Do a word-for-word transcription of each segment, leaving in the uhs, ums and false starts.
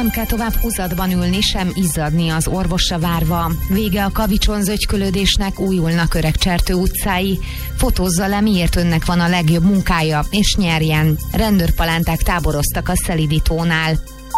nem kell tovább húzatban ülni, sem izzadni az orvosra várva. Vége a kavicson zögykölődésnek, újulnak Öregcsertő utcái. Fotózza le, miért önnek van a legjobb munkája, és nyerjen. Rendőrpalánták táboroztak a Szelidítónál.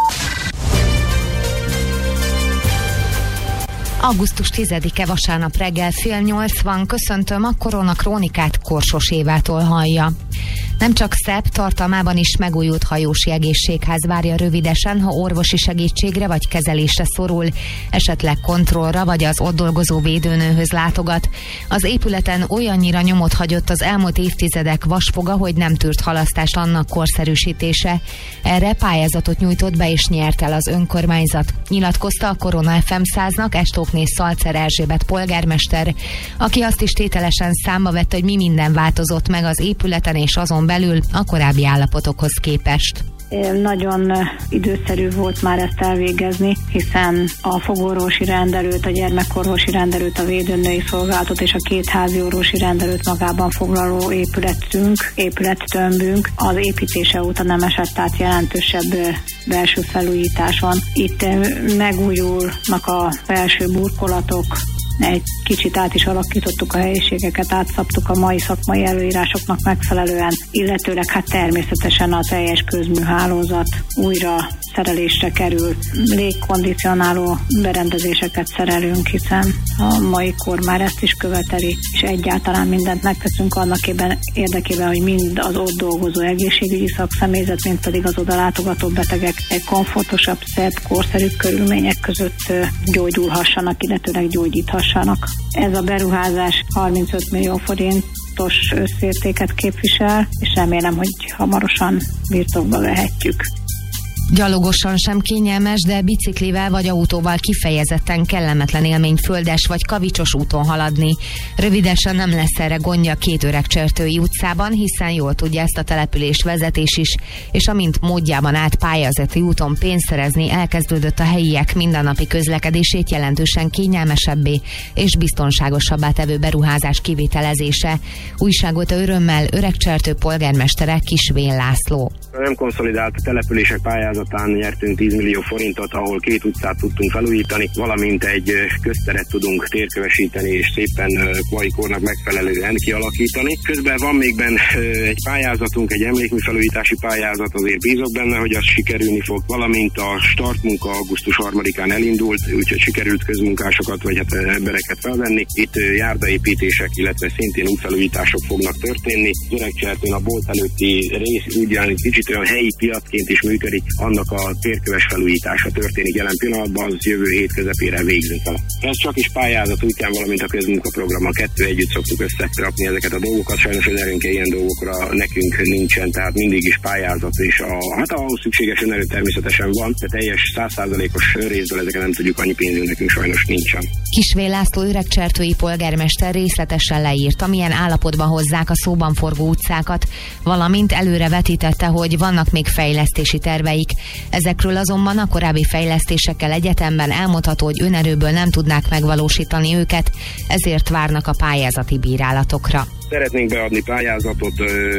augusztus tizedike vasárnap reggel fél nyolc van, köszöntöm, a Korona Krónikát Korsos Évától hallja. Nem csak szebb, tartalmában is megújult hajósi egészségház várja rövidesen, ha orvosi segítségre vagy kezelésre szorul, esetleg kontrollra vagy az ott dolgozó védőnőhöz látogat. Az épületen olyannyira nyomot hagyott az elmúlt évtizedek vasfoga, hogy nem tűrt halasztást annak korszerűsítése. Erre pályázatot nyújtott be és nyert el az önkormányzat. Nyilatkozta a Korona ef em száznak Estókné Szalcer Erzsébet polgármester, aki azt is tételesen számba vette, hogy mi minden változott meg az épületen és azon belül a korábbi állapotokhoz képest. Nagyon időszerű volt már ezt elvégezni, hiszen a fogorvosi rendelőt, a gyermekorvosi rendelőt, a védőnői szolgálatot és a két házi orvosi rendelőt magában foglaló épületünk, épülettömbünk az építése óta nem esett át jelentősebb belső felújítás van. Itt megújulnak a belső burkolatok, egy kicsit át is alakítottuk a helyiségeket, átszabtuk a mai szakmai előírásoknak megfelelően, illetőleg hát természetesen a teljes közműhálózat újra szerelésre kerül. Légkondicionáló berendezéseket szerelünk, hiszen a mai kor már ezt is követeli, és egyáltalán mindent megteszünk annak érdekében, hogy mind az ott dolgozó egészségügyi szakszemélyzet, mind pedig az oda látogató betegek egy komfortosabb, szebb, korszerűbb körülmények között gyógyulhassanak, illetőleg gyógyíthassanak. Ez a beruházás harmincöt millió forintos összértéket képvisel, és remélem, hogy hamarosan birtokba vehetjük. Gyalogosan sem kényelmes, de biciklivel vagy autóval kifejezetten kellemetlen élmény földes vagy kavicsos úton haladni. Rövidesen nem lesz erre gondja két Öregcsertői utcában, hiszen jól tudja ezt a település vezetés is, és amint módjában át pályázati úton pénzt szerezni, elkezdődött a helyiek mindennapi közlekedését jelentősen kényelmesebbé és biztonságosabbá tevő beruházás kivitelezése. Újságot örömmel Öregcsertő polgármestere Kisvén László. A nem konszolidált települések pályázatán nyertünk tíz millió forintot, ahol két utcát tudtunk felújítani, valamint egy közteret tudunk térkövesíteni és szépen mai kornak megfelelően kialakítani. Közben van még benne egy pályázatunk, egy emlékműfelújítási pályázat, azért bízok benne, hogy az sikerülni fog, valamint a startmunka augusztus harmadikán elindult, úgyhogy sikerült közmunkásokat vagy hát embereket felvenni. Itt járdaépítések, illetve szintén útfelújítások fognak történni. Öregcsertőn a bolt előtti rész úgy jelent, kicsit olyan helyi piacként is működik, annak a térköves felújítása történik jelen pillanatban, az jövő hét közepére végzünk vele. Ez csak is pályázat útján, valamint a közmunkaprogram, a kettő együtt szoktuk összerakni ezeket a dolgokat, sajnos az erőnk ilyen dolgokra nekünk nincsen, tehát mindig is pályázat, és a, hát ahhoz szükséges önerő természetesen van, de teljes száz százalékos részből ezeket nem tudjuk, annyi pénzünk nekünk sajnos nincsen. Kisvén László Öregcsertői polgármester részletesen leírta, milyen állapotban hozzák a szóban forgó utcákat, valamint előre vetítette, hogy vannak még fejlesztési terveik. Ezekről azonban a korábbi fejlesztésekkel egyetemben elmondható, hogy önerőből nem tudnák megvalósítani őket, ezért várnak a pályázati bírálatokra. Szeretnénk beadni pályázatot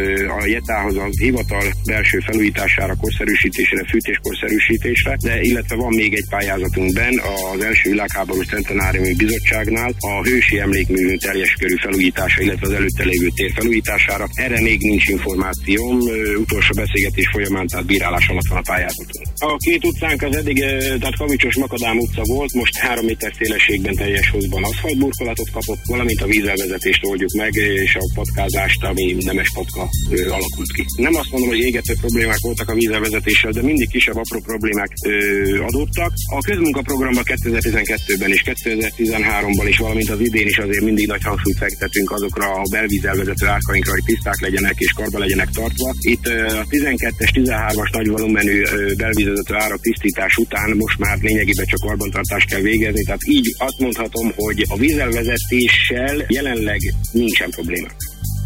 a Jetához, a hivatal belső felújítására, korszerűsítésére, fűtéskorszerűsítésre, de illetve van még egy pályázatunk benn az első világháború centenáriumi bizottságnál a hősi emlékmű teljes körű felújítása, illetve az előtte lévő tér felújítására. Erre még nincs információm, utolsó beszélgetés folyamán, tehát bírálás alatt van a pályázatunk. A két utcánk az eddig, tehát Kavicsos Makadám utca volt, most három méter szélességben teljes hozban aszfaltburkolatot kapott, valamint a vízelvezetést oldjuk meg, és a patkázást, ami nemes patka ö, alakult ki. Nem azt mondom, hogy égető problémák voltak a vízelvezetéssel, de mindig kisebb apró problémák ö, adódtak. A közmunkaprogramban kétezer-tizenkettőben és kétezer-tizenháromban is, valamint az idén is azért mindig nagy hangsúlyt fektetünk azokra a belvízelvezető árkainkra, hogy tiszták legyenek és karba legyenek tartva. Itt ö, a tizenkettes, tizenhármas nagy volumenű ö, belvízelvezető árak tisztítás után most már lényegében csak karbantartást kell végezni, tehát így azt mondhatom, hogy a vízelvezetéssel jelenleg nincsen probléma.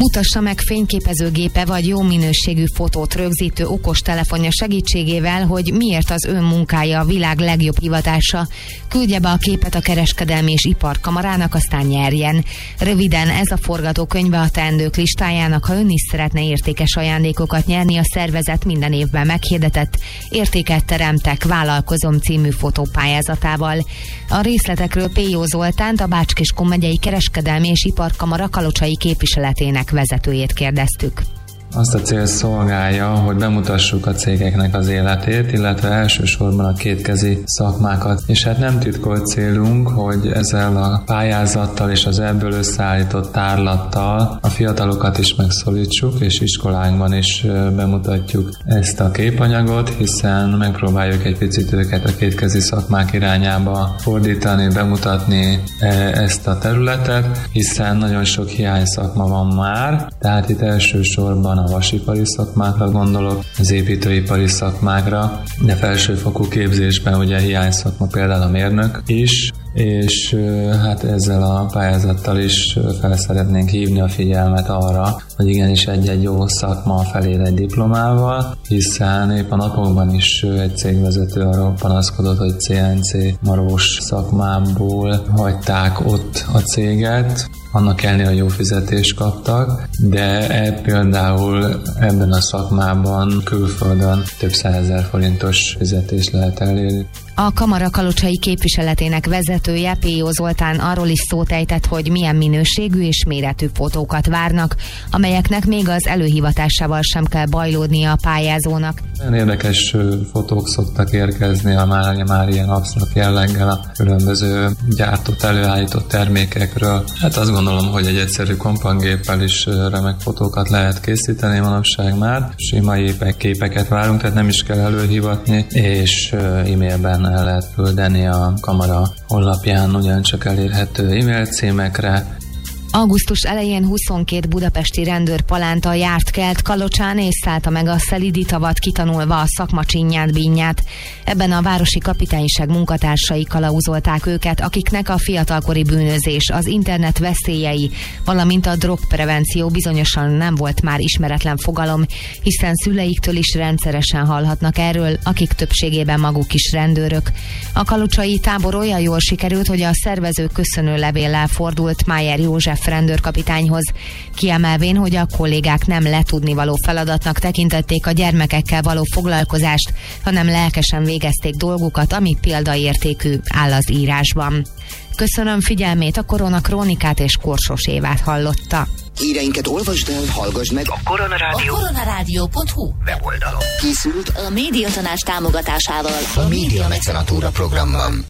Mutassa meg fényképezőgépe vagy jó minőségű fotót rögzítő okostelefonja segítségével, hogy miért az ön munkája a világ legjobb hivatása. Küldje be a képet a Kereskedelmi és Iparkamarának, aztán nyerjen. Röviden, ez a forgatókönyve a teendők listájának, ha ön is szeretne értékes ajándékokat nyerni, a szervezet minden évben meghirdetett Értéket teremtek, vállalkozom című fotópályázatával. A részletekről Péjó Zoltánt, a Bács-Kiskun megyei Kereskedelmi és Iparkamara kalocsai képviseletének vezetőjét kérdeztük. Azt a cél szolgálja, hogy bemutassuk a cégeknek az életét, illetve elsősorban a kétkezi szakmákat. És hát nem titkolt célunk, hogy ezzel a pályázattal és az ebből összeállított tárlattal a fiatalokat is megszólítsuk, és iskolánkban is bemutatjuk ezt a képanyagot, hiszen megpróbáljuk egy picit őket a kétkezi szakmák irányába fordítani, bemutatni ezt a területet, hiszen nagyon sok hiány szakma van már, tehát itt elsősorban a vasipari szakmákra gondolok, az építőipari szakmákra, de felsőfokú képzésben ugye hiány szakma például a mérnök is, és hát ezzel a pályázattal is fel szeretnénk hívni a figyelmet arra, hogy igenis egy-egy jó szakma felér egy diplomával, hiszen épp a napokban is egy cégvezető arról panaszkodott, hogy cé en cé marós szakmából hagyták ott a céget, annak ellenére, hogy jó fizetést kaptak, de e, például ebben a szakmában külföldön több százezer forintos fizetést lehet elérni. A Kamara kalocsai képviseletének vezetője, Péjó Zoltán arról is szót ejtett, hogy milyen minőségű és méretű fotókat várnak, amelyeknek még az előhivatásával sem kell bajlódnia a pályázónak. Nagyon érdekes fotók szoktak érkezni a már, már ilyen absztrakt jelleggel a különböző gyártott, előállított termékekről. Hát azt gondolom, hogy egy egyszerű kompangéppel is remek fotókat lehet készíteni manapság már. Sima épek, képeket várunk, tehát nem is kell előhivatni, és e-mailben el lehet küldeni a Kamara honlapján ugyancsak elérhető e-mail címekre. Augusztus elején huszonkét budapesti rendőr palánta járt kelt Kalocsán és szállta meg a szelidi tavat, kitanulva a szakma csinyát, bínyát. Ebben a városi kapitányság munkatársai kalauzolták őket, akiknek a fiatalkori bűnözés, az internet veszélyei, valamint a drogprevenció bizonyosan nem volt már ismeretlen fogalom, hiszen szüleiktől is rendszeresen hallhatnak erről, akik többségében maguk is rendőrök. A kalocsai tábor olyan jól sikerült, hogy a szervező köszönő levéllel fordult Májer József rendőrkapitányhoz, kiemelvén, hogy a kollégák nem letudnivaló feladatnak tekintették a gyermekekkel való foglalkozást, hanem lelkesen végezték dolgukat, ami példaértékű, áll az írásban. Köszönöm figyelmét, a Korona Krónikát és Korsos Évát hallotta. Híreinket olvasd el, hallgassd meg a koronarádió. a koronarádió pont hu weboldalon. Készült a Médiatanács támogatásával a Média Mecenatúra programban.